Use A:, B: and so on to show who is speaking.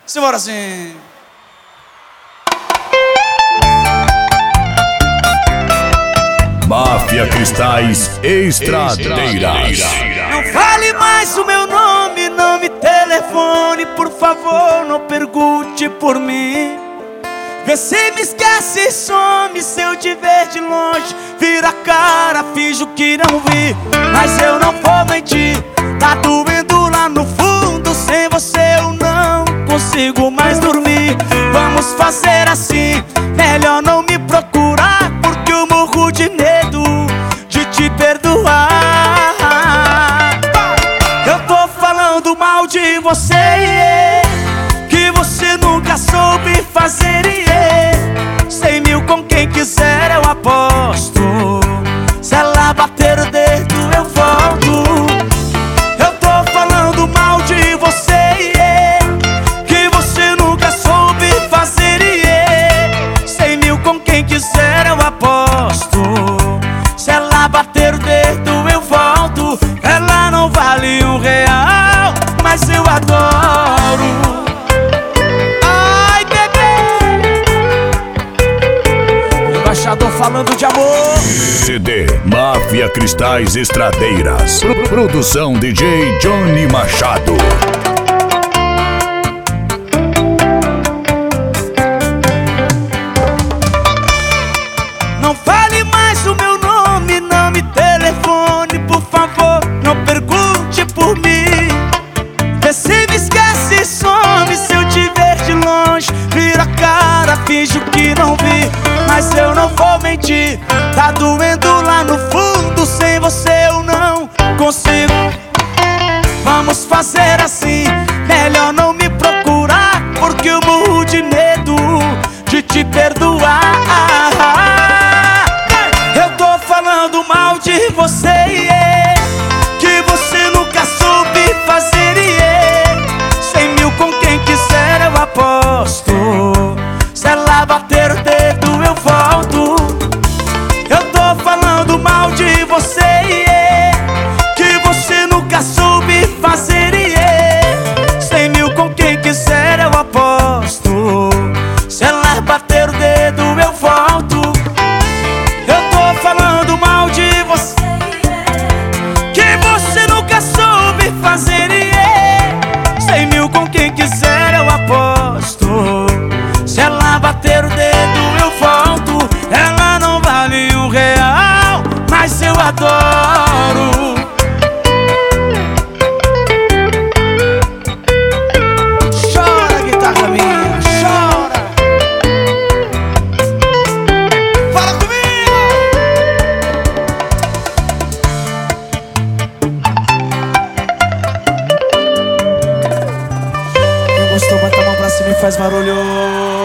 A: Simbora assim.
B: Máfia Cristais Estradeiras.
A: Não fale mais o meu nome, não me telefone, por favor, não pergunte por mim. Vê se me esquece e some, se eu te ver de longe, vira a cara, finjo que não vi. Mas eu não vou mentir, tá doendo lá no fundo, sem você eu não consigo mais dormir. Vamos fazer assim, melhor não me procurar, porque eu morro de medo de te perdoar. Eu tô falando mal de você, que você nunca soube fazer, 100 mil com quem quiser eu aposto. Se ela bater o dedo eu volto. Eu tô falando mal de você, que você nunca soube fazer, 100 mil com quem quiser eu aposto. Se ela bater o dedo eu volto. Ela não vale R$1, mas eu adoro. Embaixador falando de amor.
B: CD Máfia Cristais Estradeiras. Produção DJ Johnny Machado.
A: Não fale mais o meu nome, não me telefone, por favor, não pergunte por mim. Vê se me esquece e some, se eu te ver de longe, vira a cara, finjo que não vi. Mas eu não vou mentir, tá doendo lá no fundo, sem você eu não consigo. Vamos fazer assim, melhor não me procurar, porque eu morro de medo de te perdoar. Eu tô falando mal de você, que você nunca soube fazer, 100 mil com quem quiser eu aposto. Se ela bater o dedo eu volto. Eu tô falando mal de você, que você nunca soube fazer, 100 mil com quem quiser eu aposto. Se ela bater o dedo eu volto. Eu tô falando mal de você, que você nunca soube fazer, 100 mil com quem quiser eu aposto. Se ela bater o dedo eu volto. Ela não vale R$1, mas eu adoro. Chora, guitarra minha, chora. Fala comigo. Quem gostou, bota a mão pra cima e faz barulho.